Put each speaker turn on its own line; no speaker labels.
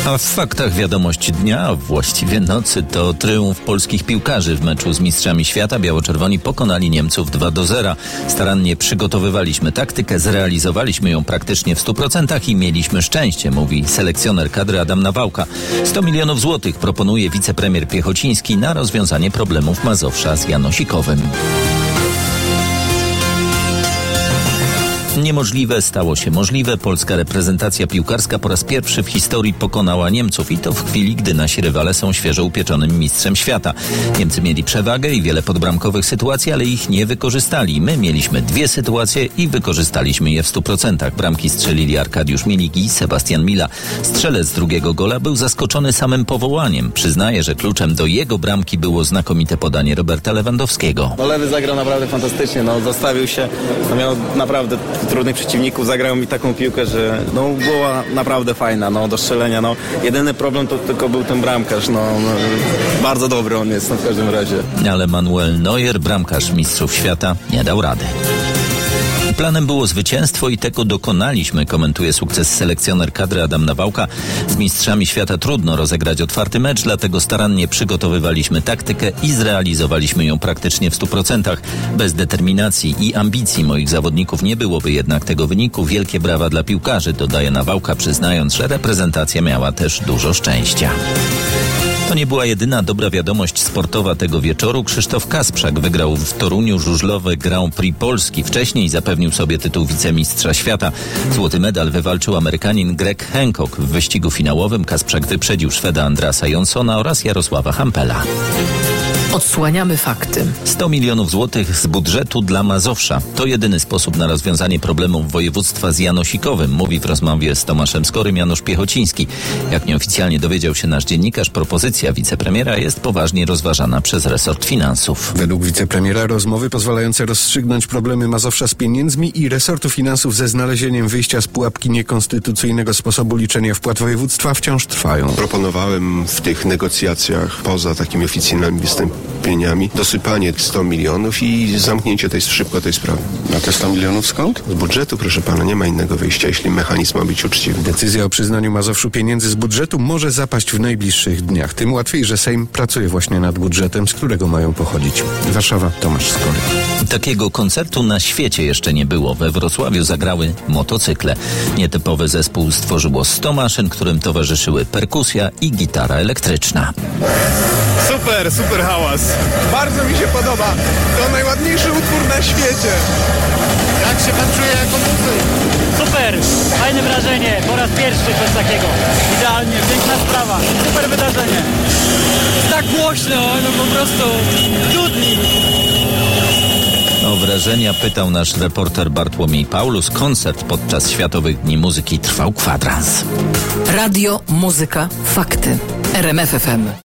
A w faktach wiadomość dnia, a właściwie nocy, to triumf polskich piłkarzy w meczu z mistrzami świata. Biało-czerwoni pokonali Niemców 2-0. Starannie przygotowywaliśmy taktykę, zrealizowaliśmy ją praktycznie w 100% i mieliśmy szczęście, mówi selekcjoner kadry Adam Nawałka. 100 milionów złotych proponuje wicepremier Piechociński na rozwiązanie problemów Mazowsza z Janosikowym. Niemożliwe stało się możliwe. Polska reprezentacja piłkarska po raz pierwszy w historii pokonała Niemców i to w chwili, gdy nasi rywale są świeżo upieczonym mistrzem świata. Niemcy mieli przewagę i wiele podbramkowych sytuacji, ale ich nie wykorzystali. My mieliśmy dwie sytuacje i wykorzystaliśmy je w 100%. Bramki strzelili Arkadiusz Milik i Sebastian Mila. Strzelec drugiego gola był zaskoczony samym powołaniem. Przyznaje, że kluczem do jego bramki było znakomite podanie Roberta Lewandowskiego.
Lewy zagrał naprawdę fantastycznie, zostawił się, miał naprawdę trudnych przeciwników, zagrał mi taką piłkę, że była naprawdę fajna, do strzelenia. Jedyny problem to tylko był ten bramkarz, bardzo dobry on jest w każdym razie.
Ale Manuel Neuer, bramkarz mistrzów świata, nie dał rady. Planem było zwycięstwo i tego dokonaliśmy, komentuje sukces selekcjoner kadry Adam Nawałka. Z mistrzami świata trudno rozegrać otwarty mecz, dlatego starannie przygotowywaliśmy taktykę i zrealizowaliśmy ją praktycznie w 100%. Bez determinacji i ambicji moich zawodników nie byłoby jednak tego wyniku. Wielkie brawa dla piłkarzy, dodaje Nawałka, przyznając, że reprezentacja miała też dużo szczęścia. To nie była jedyna dobra wiadomość sportowa tego wieczoru. Krzysztof Kasprzak wygrał w Toruniu żużlowe Grand Prix Polski. Wcześniej zapewnił sobie tytuł wicemistrza świata. Złoty medal wywalczył Amerykanin Greg Hancock. W wyścigu finałowym Kasprzak wyprzedził Szweda Andrasa Jonssona oraz Jarosława Hampela.
Odsłaniamy fakty.
100 milionów złotych z budżetu dla Mazowsza. To jedyny sposób na rozwiązanie problemów województwa z Janosikowym, mówi w rozmowie z Tomaszem Skorym Janusz Piechociński. Jak nieoficjalnie dowiedział się nasz dziennikarz, propozycja wicepremiera jest poważnie rozważana przez resort finansów.
Według wicepremiera rozmowy pozwalające rozstrzygnąć problemy Mazowsza z pieniędzmi i resortu finansów ze znalezieniem wyjścia z pułapki niekonstytucyjnego sposobu liczenia wpłat województwa wciąż trwają.
Proponowałem w tych negocjacjach, poza takimi oficjalnymi wystąpieniami, dosypanie 100 milionów i zamknięcie szybko tej sprawy.
A te 100 milionów skąd?
Z budżetu, proszę pana, nie ma innego wyjścia, jeśli mechanizm ma być uczciwy.
Decyzja o przyznaniu Mazowszu pieniędzy z budżetu może zapaść w najbliższych dniach. Tym łatwiej, że Sejm pracuje właśnie nad budżetem, z którego mają pochodzić. Warszawa, Tomasz Skory.
Takiego koncertu na świecie jeszcze nie było. We Wrocławiu zagrały motocykle. Nietypowy zespół stworzyło 100 maszyn, którym towarzyszyły perkusja i gitara elektryczna.
Super hałas. Bardzo mi się podoba. To najładniejszy utwór na świecie.
Jak się pan czuje jako muzyk? Super, fajne wrażenie. Po raz pierwszy coś takiego. Idealnie, piękna sprawa. Super wydarzenie. Tak głośno, po prostu dudni.
O wrażenia pytał nasz reporter Bartłomiej Paulus. Koncert podczas Światowych Dni Muzyki trwał kwadrans.
Radio, muzyka, fakty. RMF FM.